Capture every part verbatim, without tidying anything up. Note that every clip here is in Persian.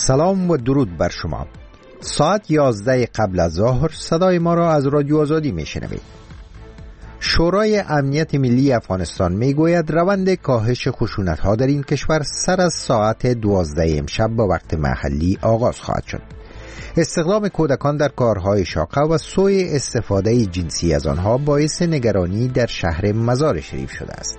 سلام و درود بر شما. ساعت یازده قبل از ظهر صدای ما را از رادیو آزادی میشنوید. شورای امنیت ملی افغانستان میگوید روند کاهش خشونت‌ها در این کشور سر از ساعت دوازده امشب با وقت محلی آغاز خواهد شد. استخدام کودکان در کارهای شاقه و سوء استفاده جنسی از آنها باعث نگرانی در شهر مزار شریف شده است.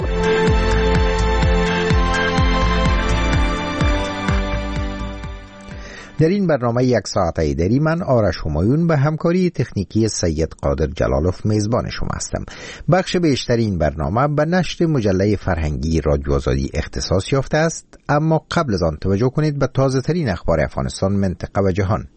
در این برنامه یک ساعت ایدری من آرش همایون به همکاری تکنیکی سید قادر جلالوف میزبان شما هستم. بخش بیشتر این برنامه به نشر مجله فرهنگی رادیو آزادی اختصاص یافته است، اما قبل از آن توجه کنید به تازه ترین اخبار افغانستان، منطقه و جهان.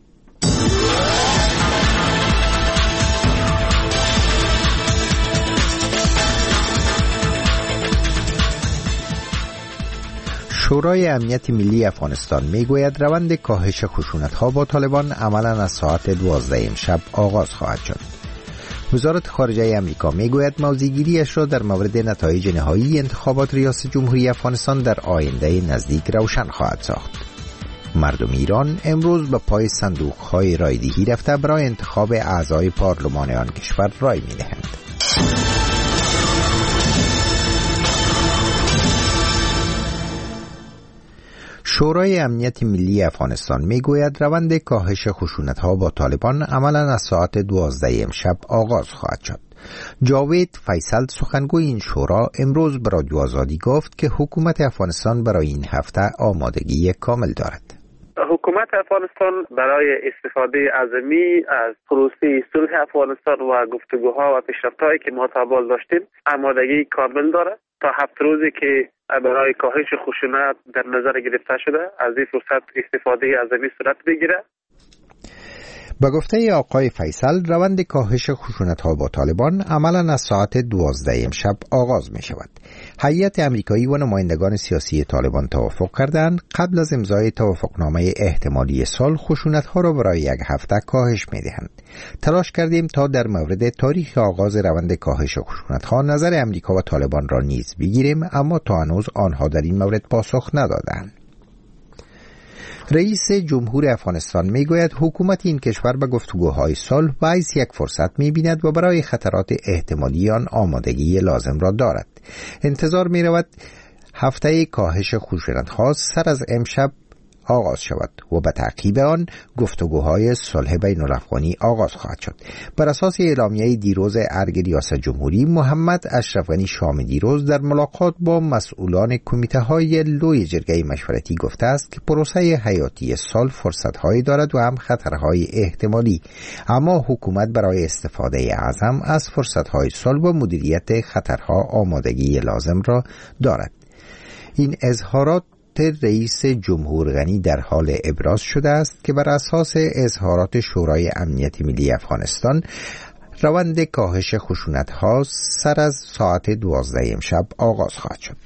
شورای امنیت ملی افغانستان میگوید روند کاهش خشونت‌ها با طالبان عملاً از ساعت دوازده امشب آغاز خواهد شد. وزارت خارجه آمریکا میگوید موضع‌گیری‌اش را در مورد نتایج نهایی انتخابات ریاست جمهوری افغانستان در آینده نزدیک روشن خواهد ساخت. مردم ایران امروز به پای صندوق‌های رایدهی رفته برای انتخاب اعضای پارلمان آن کشور رای می‌دهند. شورای امنیت ملی افغانستان میگوید روند کاهش خشونت‌ها با طالبان عملاً از ساعت دوازده امشب آغاز خواهد شد. جاوید فیصل سخنگوی این شورا امروز به رادیو آزادی گفت که حکومت افغانستان برای این هفته آمادگی کامل دارد. حکومت افغانستان برای استفاده عظیمی از پروسه صلح افغانستان و گفتگوها و پیشرفت‌هایی که ما تا حال داشتیم آمادگی کامل دارد. تا هفت روزی که برای کاهش خشونت در نظر گرفته شده از این فرصت استفاده عظیمی صورت بگیره. به گفته آقای فیصل روند کاهش خشونت‌ها با طالبان عملاً از ساعت دوازده امشب آغاز می شود. هیئت امریکایی و نمایندگان سیاسی طالبان توافق کردند قبل از امضای توافقنامه احتمالی صلح خشونت‌ها را برای یک هفته کاهش می دهند. تلاش کردیم تا در مورد تاریخ آغاز روند کاهش خشونت‌ها نظر امریکا و طالبان را نیز بگیریم، اما تا هنوز آنها در این مورد پاسخ ندادند. رئیس جمهور افغانستان میگوید حکومت این کشور به گفتگوهای صلح باعث یک فرصت می‌بیند و برای خطرات احتمالی آن آمادگی لازم را دارد. انتظار می‌رود هفته کاهش خشونت‌ها سر از امشب آغاز شود و به تعقیب آن گفتگوهای صلح بین الافغانی آغاز خواهد شد. بر اساس اعلامیه دیروز ارگ ریاست جمهوری، محمد اشرف غنی شام دیروز در ملاقات با مسئولان کمیته‌های لوی جرگه مشورتی گفته است که پروسه حیاتی صلح فرصت‌هایی دارد و هم خطرهای احتمالی، اما حکومت برای استفاده اعظم از فرصت‌های صلح و مدیریت خطرها آمادگی لازم را دارد. این اظهارات رئیس جمهور غنی در حال ابراز شده است که بر اساس اظهارات شورای امنیت ملی افغانستان روند کاهش خشونت‌ها سر از ساعت دوازده امشب آغاز خواهد شد.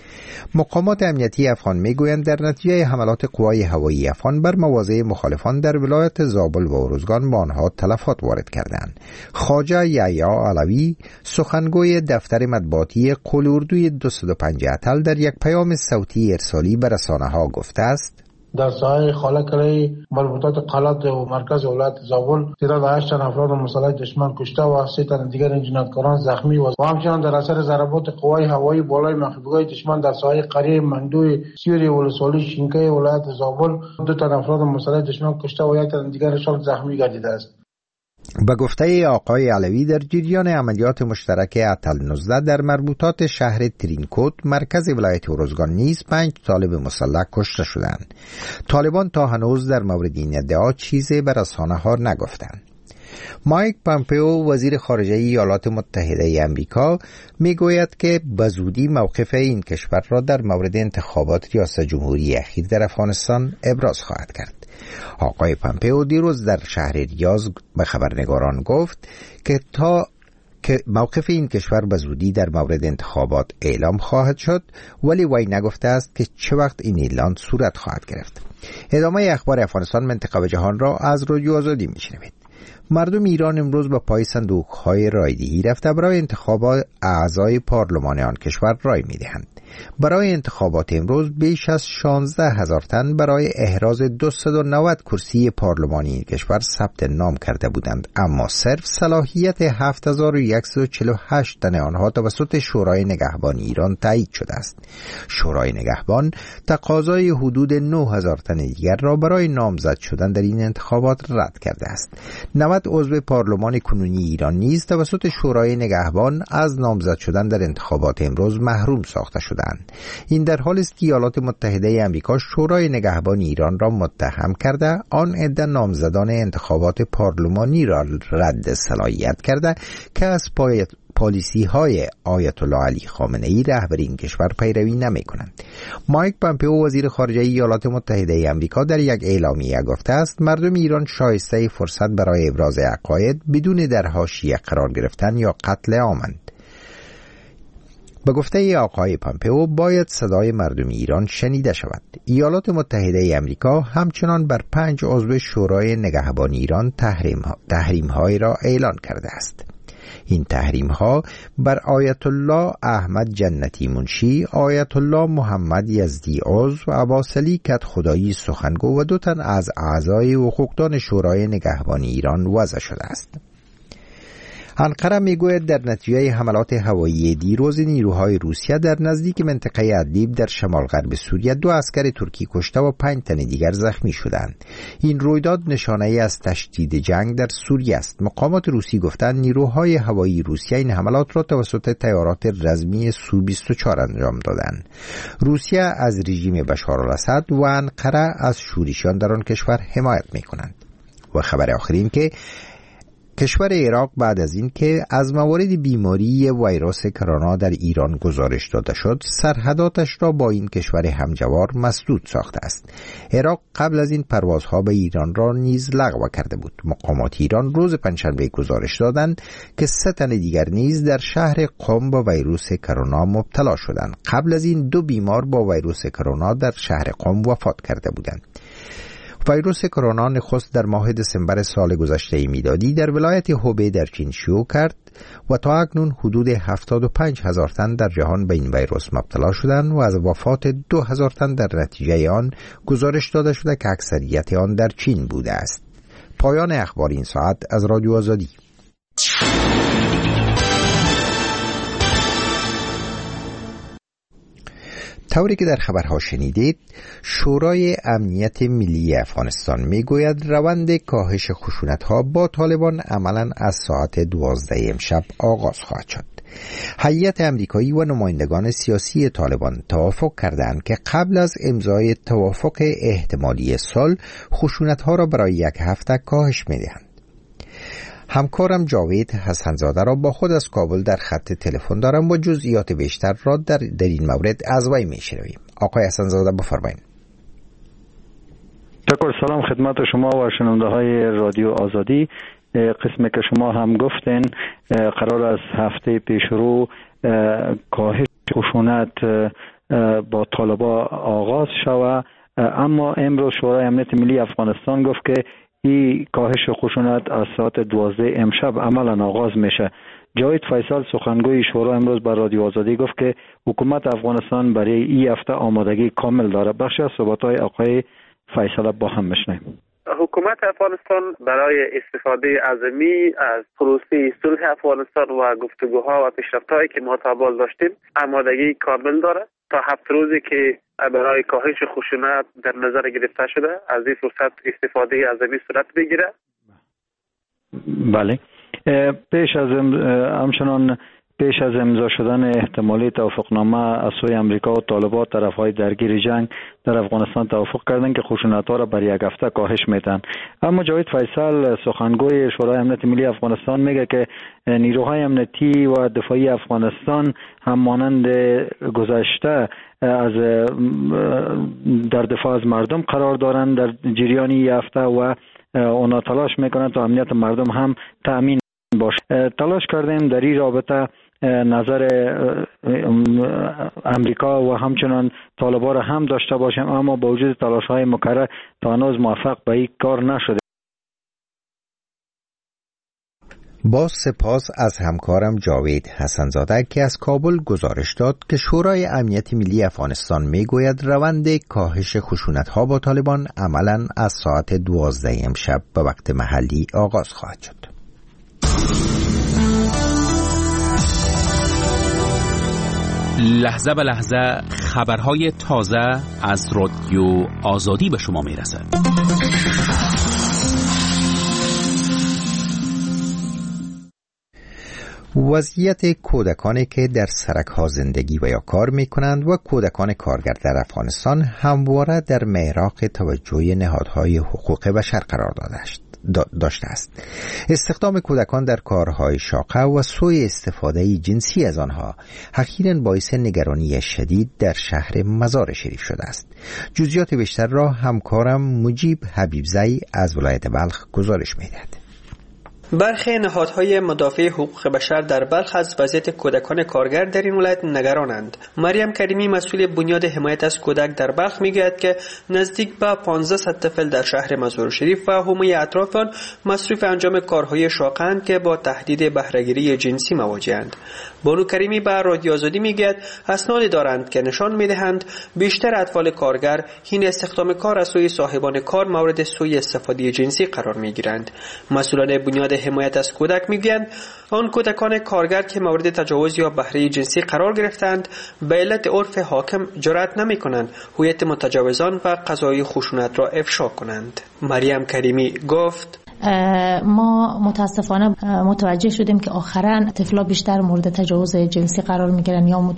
مقامات امنیتی افغان میگویند در نتیجه حملات قوای هوایی افغان بر مواضع مخالفان در ولایت زابل و ارزگان به آنها تلفات وارد کردند. خواجه یحیی علوی سخنگوی دفتر مطبوعاتی قول اردوی دویست و پنجاه اتل در یک پیام صوتی ارسالی به رسانه‌ها گفته است در ساحه خالقلی مربوطات قلات و مرکز ولایت زابل تعداد هشت تن افراد مسلح دشمن کشته و سه تن دیگر جنایتکاران زخمی و همچنین در اثر ضربات قوای هوایی بالای مخفیگاه دشمن در ساحه قریه مندوی سیوری ولسوالی شینکه ولایت زابل دو تن افراد مسلح دشمن کشته و یک تن دیگرشان زخمی گردیده است. به گفته آقای علوی در جریان عملیات مشترک اتل نوزده در مربوطات شهر ترینکوت مرکز ولایت ارزگان نیز پنج طالب مسلح کشته شدند. طالبان تا هنوز در مورد این ادعا چیزی به رسانه‌ها نگفتند. مایک پامپئو وزیر خارجه ایالات متحده آمریکا میگوید که به زودی موقف این کشور را در مورد انتخابات ریاست جمهوری اخیر در افغانستان ابراز خواهد کرد. آقای پامپئو دیروز در شهر ریاض به خبرنگاران گفت که تا که موقف این کشور به زودی در مورد انتخابات اعلام خواهد شد، ولی وی نگفته است که چه وقت این اعلان صورت خواهد گرفت. ادامه اخبار افغانستان، منطقه و جهان را از رادیو آزادی میشنوید. مردم ایران امروز به پای صندوق‌های رایدهی رفته برای انتخابات اعضای پارلمان آن کشور رای می‌دهند. برای انتخابات امروز بیش از شانزده هزار تن برای احراز دویست و نود کرسی پارلمانی این کشور ثبت نام کرده بودند، اما صرف صلاحیت هفت هزار و صد و چهل و هشت تن آنها توسط شورای نگهبان ایران تایید شده است. شورای نگهبان تقاضای حدود نه هزار تن دیگر را برای نامزد شدن در این انتخابات رد کرده است. نود عضو پارلمان کنونی ایران نیز توسط شورای نگهبان از نامزد شدن در انتخابات امروز محروم ساخته شدند. این در حالی است که ایالات متحده آمریکا شورای نگهبان ایران را متهم کرده آن عده نامزدان انتخابات پارلمانی را رد صلاحیت کرده که از پای پالیسی های آیت الله علی خامنه ای رهبر این کشور پیروی نمی کنند. مایک پامپئو وزیر خارجه ایالات متحده آمریکا در یک اعلامیه گفته است مردم ایران شایسته فرصت برای ابراز عقاید بدون در حاشیه قرار گرفتن یا قتل عامند. به گفته آقای پامپئو باید صدای مردم ایران شنیده شود. ایالات متحده آمریکا همچنان بر پنج عضو شورای نگهبان ایران تحریم تحریم های را اعلان کرده است. این تحریم ها بر آیت الله احمد جنتی منشی، آیت الله محمد یزدی عضو و عباس علی کدخدایی سخنگو و دو تن از اعضای حقوقدان شورای نگهبان ایران وضع شده است. انقره میگوید در نتیجه حملات هوایی دیروز نیروهای روسیه در نزدیک منطقه ادلیب در شمال غرب سوریه دو عسکر ترکی کشته و پنج تن دیگر زخمی شدند. این رویداد نشانه ای از تشدید جنگ در سوریه است. مقامات روسی گفتند نیروهای هوایی روسیه این حملات را توسط طیارات رزمی سو بیست و چهار انجام دادند. روسیه از رژیم بشار الاسد و انقره از شورشیان در آن کشور حمایت می‌کنند. و خبر آخر این که کشور عراق بعد از این که از موارد بیماری ویروس کرونا در ایران گزارش داده شد، سرحداتش را با این کشور همجوار مسدود ساخته است. عراق قبل از این پروازها به ایران را نیز لغو کرده بود. مقامات ایران روز پنجشنبه گزارش دادند که سه تن دیگر نیز در شهر قم با ویروس کرونا مبتلا شدند. قبل از این دو بیمار با ویروس کرونا در شهر قم وفات کرده بودند. ویروس کرونا نخست در ماه دسامبر سال گذشته میلادی در ولایت هوبه در چین شیوع کرد و تا اکنون حدود هفتاد و پنج هزار تن در جهان به این ویروس مبتلا شدند و از وفات دو هزار تن در نتیجه آن گزارش داده شده که اکثریت آن در چین بوده است. پایان اخبار این ساعت از رادیو آزادی. طوری که در خبرها شنیدید، شورای امنیت ملی افغانستان میگوید روند کاهش خشونت‌ها با طالبان عملاً از ساعت دوازده امشب آغاز خواهد شد. هیئت امریکایی و نمایندگان سیاسی طالبان توافق کردند که قبل از امضای توافق احتمالی صلح خشونت‌ها را برای یک هفته کاهش می‌دهند. همکارم جاوید حسنزاده را با خود از کابل در خط تلفن دارم و جزئیات بیشتر را در, در این مورد از وی میشنویم. آقای حسنزاده بفرمایید. شکر. سلام خدمت شما و شنونده های رادیو آزادی. قسمی که شما هم گفتین قرار از هفته پیش رو کاهش خشونت با طالبان آغاز شود، اما امروز شورای امنیت ملی افغانستان گفت که این کاهش خشونت از ساعت دوازده امشب عملا آغاز میشه. جاوید فیصل سخنگوی شورا امروز بر رادیو آزادی گفت که حکومت افغانستان برای این هفته آمادگی کامل داره. بخشی از صحبت‌های آقای فیصل با هم بشنویم. حکومت افغانستان برای استفاده عظیمی از پروسه صلح افغانستان و گفتگوها و پیشرفت‌هایی که ما تا حال داشتیم آمادگی کامل داره. تا هفت روزی که برای کاهش خشونت در نظر گرفته شده از این فرصت استفاده عظیمی صورت بگیره. بله. پیش از همچنان پیش از امضا شدن احتمالی توافقنامه از سوی امریکا و طالبان، طرفهای درگیر جنگ در افغانستان توافق کردند که خشونت‌ها را بر یک هفته کاهش میدن. اما جاوید فیصل سخنگوی شورای امنیت ملی افغانستان میگه که نیروهای امنیتی و دفاعی افغانستان هم مانند گذشته از در دفاع از مردم قرار دارند در جریان این هفته و اونا تلاش میکنند تا امنیت مردم هم تأمین باشه. تلاش کردیم در این رابطه نظر امریکا و همچنان طالبان را هم داشته باشیم، اما با وجود تلاش های مکرر تا هنوز موفق به این کار نشده. با سپاس از همکارم جاوید حسنزاده که از کابل گزارش داد که شورای امنیت ملی افغانستان میگوید روند کاهش خشونت‌ها با طالبان عملاً از ساعت دوازده امشب به وقت محلی آغاز خواهد شد. لحظه به لحظه خبرهای تازه از رادیو آزادی به شما میرسد. وضعیت کودکانی که در سرک‌ها زندگی و یا کار می‌کنند و کودکان کارگر در افغانستان همواره در محراق توجه نهادهای حقوق بشر قرار داشته است. استخدام کودکان در کارهای شاقه و سوء استفاده جنسی از آنها اخیراً باعث نگرانی شدید در شهر مزار شریف شده است. جزئیات بیشتر را همکارم مجیب حبیبزی از ولایت بلخ گزارش می‌دهد. برخی نهادهای مدافع حقوق بشر در بلخ از وضعیت کودکان کارگر در این ولایت نگرانند. مریم کریمی مسئول بنیاد حمایت از کودک در بلخ میگوید که نزدیک به پانزده طفل در شهر مزار شریف و حومه اطراف آن مصروف انجام کارهای شاقه‌اند که با تهدید بهره‌گیری جنسی مواجه‌اند. بانو کریمی به رادیو آزادی میگوید اسنادی دارند که نشان میدهند بیشتر اطفال کارگر حین استخدام کار از سوی صاحبان کار مورد سوء استفاده جنسی قرار میگیرند. مسئولان بنیاد حمایت از کودک میگویند آن کودکان کارگر که مورد تجاوز یا بهره جنسی قرار گرفتند به علت عرف حاکم جرأت نمی‌کنند هویت متجاوزان و قضای خشونت را افشا کنند. مریم کریمی گفت ما متاسفانه متوجه شدیم که آخراً طفلا بیشتر مورد تجاوز جنسی قرار میگیرن یا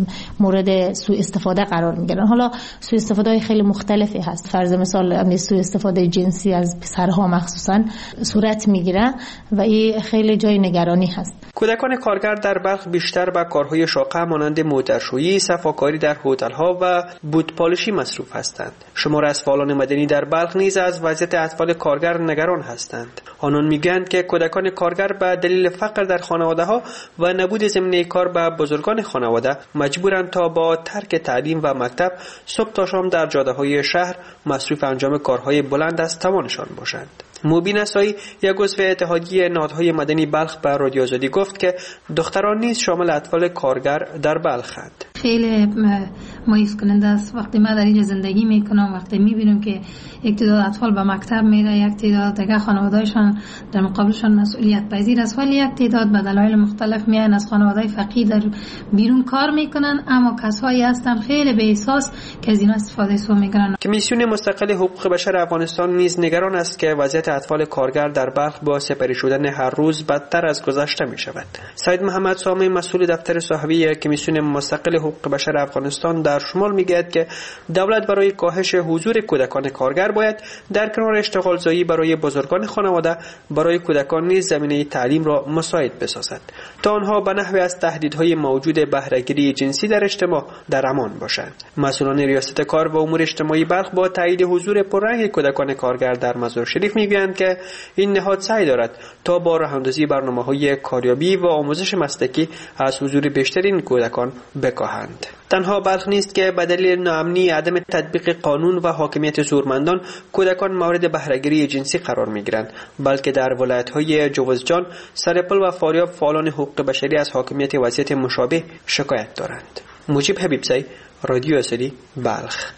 مورد سوء استفاده قرار میگیرن. حالا سوء استفاده خیلی مختلفی هست. فرض مثال سوء استفاده جنسی از پسرها مخصوصاً صورت میگیره و این خیلی جای نگرانی هست. کودکان کارگر در بلخ بیشتر به کارهای شاقه مانند موترشویی، صفاکاری در هتل‌ها و بوت‌پالشی مصروف هستند. شمار از فعالان مدنی در بلخ نیز از وضعیت اطفال کارگر نگران هستند. آنان میگویند که کودکان کارگر به دلیل فقر در خانواده‌ها و نبود زمینه کار به بزرگان خانواده مجبورند تا با ترک تعلیم و مکتب صبح تا شام در جاده‌های شهر مصروف انجام کارهای بلند از توانشان باشند. مبین اسایی یک عضو اتحادیه نهادهای مدنی بلخ به رادیو آزادی گفت که دختران نیز شامل اطفال کارگر در بلخند. خیلی مایوس کننده است وقتی ما در اینجا زندگی میکنم، وقتی میبینم که یک تعداد اطفال به مکتب میره، یک تعداد دیگه خانواده‌شان در مقابلشان مسئولیت پذیر است، ولی یک تعداد به دلایل مختلف میان از خانواده فقیر در بیرون کار میکنن، اما کسایی هستند خیلی به احساس که از این استفاده سو میکنن. کمیسیون مستقل حقوق بشر افغانستان نیز نگران است که وضعیت اطفال کارگر در بلخ با سپری شدن هر روز بدتر از گذشته می شود. سید محمد سامی مسئول دفتر صحوی کمیسیون مستقل حقوق بشر افغانستان در شمال میگوید که دولت برای کاهش حضور کودکان کارگر باید در کنار اشتغال زایی برای بزرگان خانواده برای کودکان نیز زمینه تعلیم را مساعد بسازد تا آنها به نحوی از تهدیدهای موجود بهره‌گیری جنسی در اجتماع در امان باشند. مسئولان ریاست کار و امور اجتماعی بلخ با تایید حضور پررنگ کودکان کارگر در مزار شریف میگویند که این نهاد سعی دارد تا با راه‌اندازی برنامه‌های کاریابی و آموزش مسلکی از حضور بیشتر این کودکان بکاهند. تنها بلخ نیست که به دلیل ناامنی عدم تطبیق قانون و حاکمیت زورمندان کودکان مورد بهره‌گیری جنسی قرار می‌گیرند، بلکه در ولایت‌های جوزجان، سرپل و فاریاب فعالان حقوق بشری از حاکمیت وضعیت مشابه شکایت دارند. مجیب حبیبزی، رادیو آزادی، بلخ.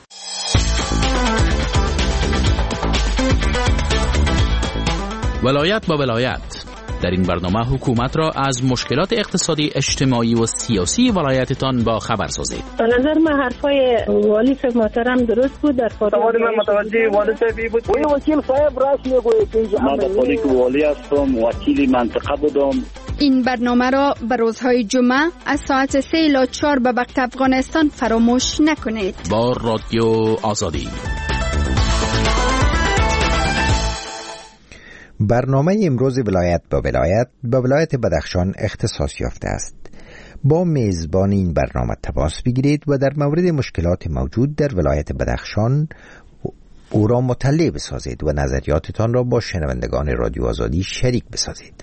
ولایت با ولایت در این برنامه حکومت را از مشکلات اقتصادی، اجتماعی و سیاسی ولایتتان با خبر سازید. به نظر من حرفای والی صاحب محترم درست بود. در فاریاب من متوجه والی صاحبی بود. وی وکیل صاحب راست میگوید که من در پالیک والی هستم، وکیل منطقه بودم. این برنامه را به روزهای جمعه از ساعت سه الی چهار به وقت افغانستان فراموش نکنید. با رادیو آزادی. برنامه امروز ولایت با ولایت به ولایت بدخشان اختصاص یافته است. با میزبان این برنامه تماس بگیرید و در مورد مشکلات موجود در ولایت بدخشان او را مطلع بسازید و نظریاتتان را با شنوندگان رادیو آزادی شریک بسازید.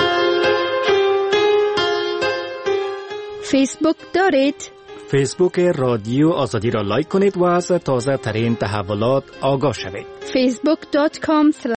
فیسبوک دارید؟ فیسبوک رادیو آزادی را لایک کنید و از تازه ترین تحولات آگاه شوید. فیسبوک دات کام